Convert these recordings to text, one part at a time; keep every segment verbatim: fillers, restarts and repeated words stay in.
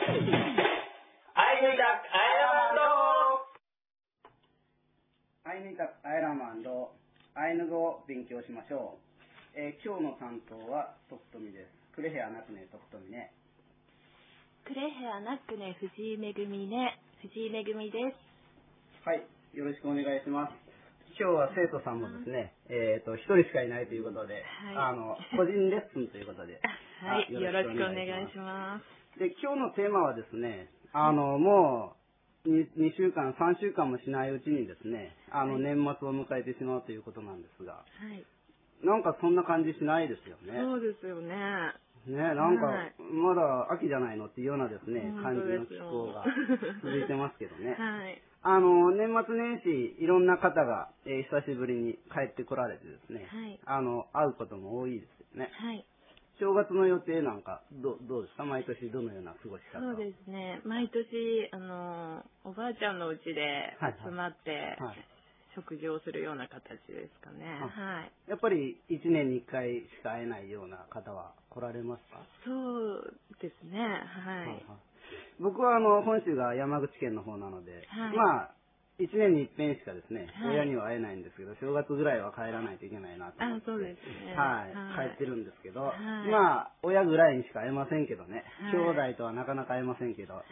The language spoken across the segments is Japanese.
アイヌイタアイラマンドアイヌ語を勉強しましょう。えー、今日の担当は徳富です。クレヘアナクネ徳富ね。 クレヘアナクネ藤井めぐみね。藤井めぐみです。 はい、よろしくお願いします。今日は生徒さんもですね、えっと一人しかいないということで、はい、あの個人レッスンということで、 はい、よろしくお願いします。 で、今日のテーマはですね、あのもう 2, 2週間、さんしゅうかんもしないうちにですね、あの年末を迎えてしまうということなんですが、はい、なんかそんな感じしないですよね。 そうですよね。 ね、なんか、はい、まだ秋じゃないのっていうようなですね、感じの気候が続いてますけどね。はい、あの、年末年始、いろんな方が、えー、久しぶりに帰ってこられてですね、はい、あの、会うことも多いですよね。はい、正月の予定なんか、ど, どうですか？毎年どのような過ごし方？ そうですね、毎年、あの、おばあちゃんの家で集まって、はいはいはい、食事をするような形ですかね。はい。 やっぱりいちねんにいっかいしか会えないような方は来られますか？ そうですね。はい。はいはい、 僕はあの本州が山口県の方なので、はい、まあいちねんに一遍しかですね、はい、親には会えないんですけど、正月ぐらいは帰らないといけないなと思って、 あ、そうですね。 はい、はい、帰ってるんですけど、はい、まあ親ぐらいにしか会えませんけどね、はい、兄弟とはなかなか会えませんけど、はい、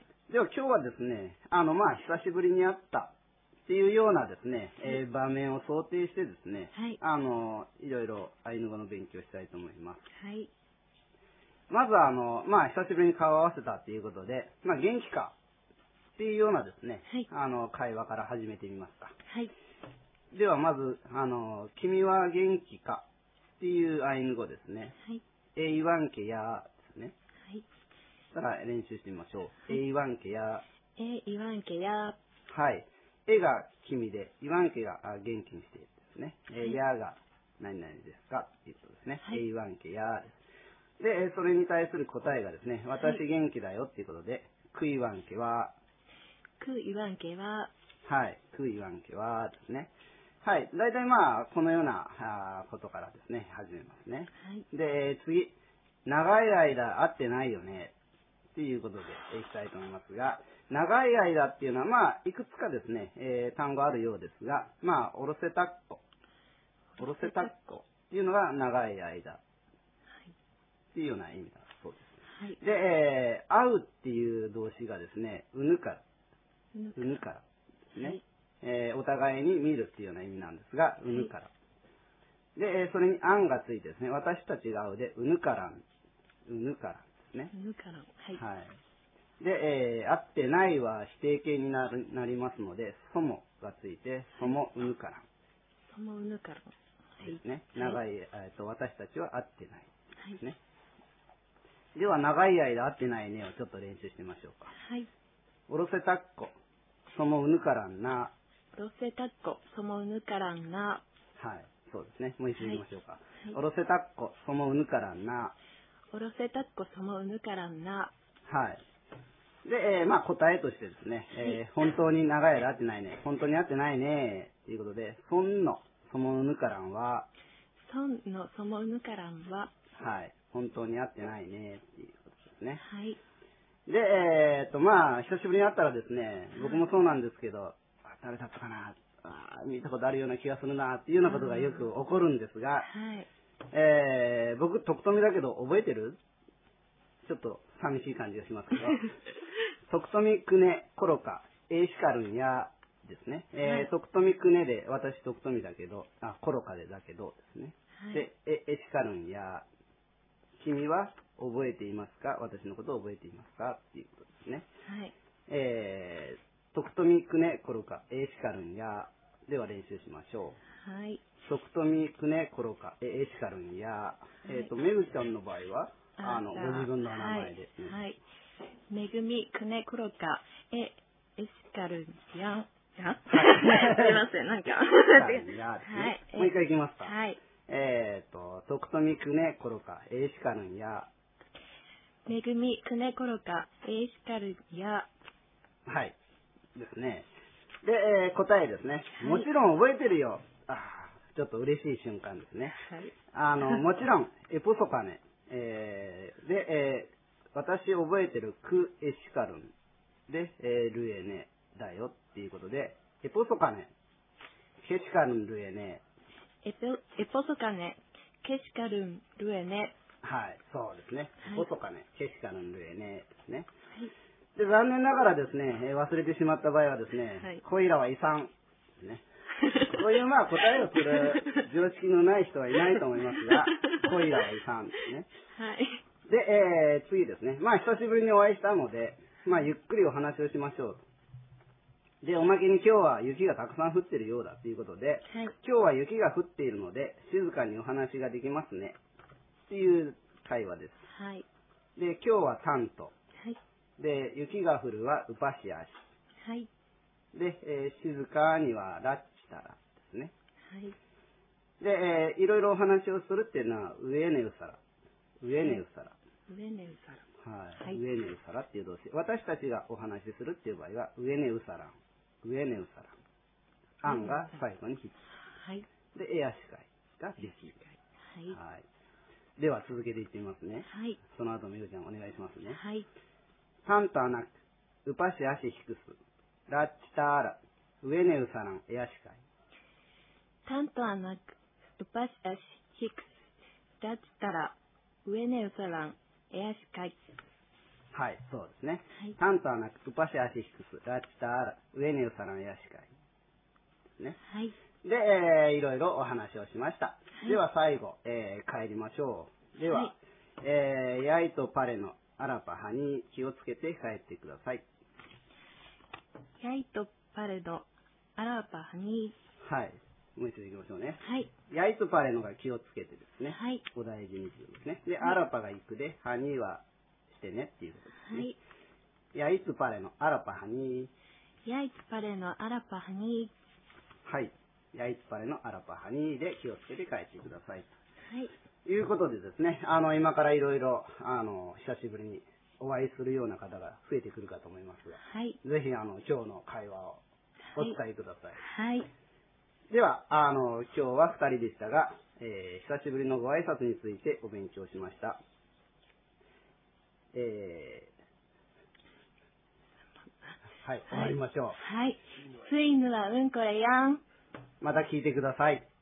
では今日はですね、あのまあ久しぶりに会ったっていうようなですね、えー、場面を想定してですね、はい、あのいろいろアイヌ語の勉強したいと思います。はい、まずはあのまあ久しぶりに顔を合わせたっていうことで、まあ元気かっていうようなですね、はい、あの会話から始めてみますか。はい、ではまずあの君は元気かっていうアイヌ語ですね。はい、えいわんけやですね。はい、だから練習してみましょう。えいわんけや。 えいわんけや。 はい。えが君で、いわんけが元気にしてですね。えー、やが何々ですかっていうことですね。はい、えいわんけやです。で、それに対する答えがですね、私元気だよっていうことで、くいわんけは、 くいわんけは、 はい、くいわんけはですね。はい、大体まあ、このようなことからですね、始めますね。はい、で、次、長い間会ってないよねっていうことでいきたいと思いますが、長い間っていうのは、まあ、いくつかですね、えー、単語あるようですが、まあ、おろせたっこ。おろせたっこっていうのが長い間っていうような意味だそうです。はい、で、えー、会うっていう動詞がですね、うぬから。うぬからですね。はい、えー、お互いに見るっていうような意味なんですが、うぬから。はい、で、それにあんがついてですね、私たちが会うで、うぬからん。うぬからんですね。 うぬからん。はい。 はいで、えー、合ってないは否定形になるなりますので、そもがついて、そもうぬからん。 そもうぬからん。 ですね。長い、えーと、私たちは合ってないですね。はい、では、長い間合ってないねをちょっと練習してみましょうか。はい。おろせたっこ、そもうぬからんな。 おろせたっこ、そもうぬからんな。 はい。そうですね。もう一度言いましょうか。はい、おろせたっこ、そもうぬからんな。 おろせたっこ、そもうぬからんな。 はい。で、えー、まあ答えとしてですね、えー、本当に長い間会ってないね、本当に会ってないね、ということで、そんのそもうぬからんは、 そんのそもうぬからんは、 はい、本当に会ってないね、っていうことですね。 はい。 で、えー、っと、まあ、久しぶりに会ったらですね、僕もそうなんですけど、あ、誰だったかな、あ、見たことあるような気がするな、っていうようなことがよく起こるんですが、はい、えー、僕、徳富だけど覚えてる？ちょっと寂しい感じがしますけど、徳富くねころか、えしかるんやですね。えー、徳富くねで、私徳富だけど、あ、ころかでだけどですね。はい、で、え、えしかるんや、君は覚えていますか？私のことを覚えていますか？っていうことですね。はい。えー、徳富くねころか、えしかるんや、では練習しましょう。はい。徳富くねころか、えしかるんや、はい、えっ、ー、と、めぐちゃんの場合は、あの、ご自分の名前で。 はい。はい、めぐみくねころか、え、えしかるんや。やすいません、なんか。はい。 もう一回いきますか。はい。えっ、ー、と、徳富くねころか、えしかるんや。 めぐみくねころか、えしかるんや。 はい。ですね。で、えー、答えですね。はい、もちろん覚えてるよ。あちょっと嬉しい瞬間ですね。はい。あの、もちろん、エポソカネ。えー、で、え私覚えてるクエシカルンで、えー、ルエネだよっていうことで、エポソカネ、ケシカルンルエネ。 エポ、エポソカネ、ケシカルンルエネ。 はい、そうですね。エポソカネ、ケシカルンルエネですね。 はい。 で、残念ながらですね、えー、忘れてしまった場合はですね、はい、こいらは遺産ですね。そういうまあ答えをする常識のない人はいないと思いますが、こいらは遺産ですね。 はい。 で、えー、次ですね。まあ久しぶりにお会いしたので、まあゆっくりお話をしましょうと。で、おまけに今日は雪がたくさん降ってるようだということで、はい、今日は雪が降っているので、静かにお話ができますね。っていう会話です。 はい。 で、今日はタント。 はい。 で、雪が降るはウパシアシ。 はい。 で、えー、静かにはラッチタラですね。 はい。 で、えー、いろいろお話をするっていうのは、ウエネウサラ。ウエネウサラ。 ウエネウサラ。 はい。はい、ウエネウサラっていう動詞。私たちがお話しするっていう場合は、ウエネウサラン。ウエネウサラン。アンが最後にヒット。 はい。 で、エアシカイがデキ。 はい。 はい。では続けていってみますね。 はい。 その後みゆちゃんお願いしますね。 はい。 タンとアナク、ウパシアシヒクス、ラッチターラ、ウエネウサラン、エアシカイ。 タンとアナク、ウパシアシヒクス、ラッチタラ、ウエネウサラン、エアシカイ。 はい、そうですね。 はい、 タンとアナク、ウパシアシヒクス、ラッチターラ、ウエネウサラン、エアシカイ。ですね。 はい。 で、えー、いろいろお話をしました。はい、では最後、えー、帰りましょう。では、はい、えー、ヤイとパレのアラパハに気をつけて帰ってください。 ヤイとパレのアラパハに。 はい。もう一度行きましょうね。 はい。 ヤイとパレのが気をつけてですね。 はい。 お大事にするんですね。で、アラパが行くで、ハニはしてねっていうことですね。はい。ヤイとパレのアラパハに。 ヤイとパレのアラパハに。 はい。ヤイとパレのアラパハにで気をつけて帰ってください。 はい。 ということでですね、あの、今からいろいろ、あの、久しぶりにお会いするような方が増えてくるかと思いますが、 はい。 ぜひ、あの、今日の会話をお伝えください。 はい。 では、あの、今日はふたりでしたが、えー、久しぶりのご挨拶についてお勉強しました。えー、はい、終わりましょう。 はい。スイヌはうんこれやん。 また聞いてください。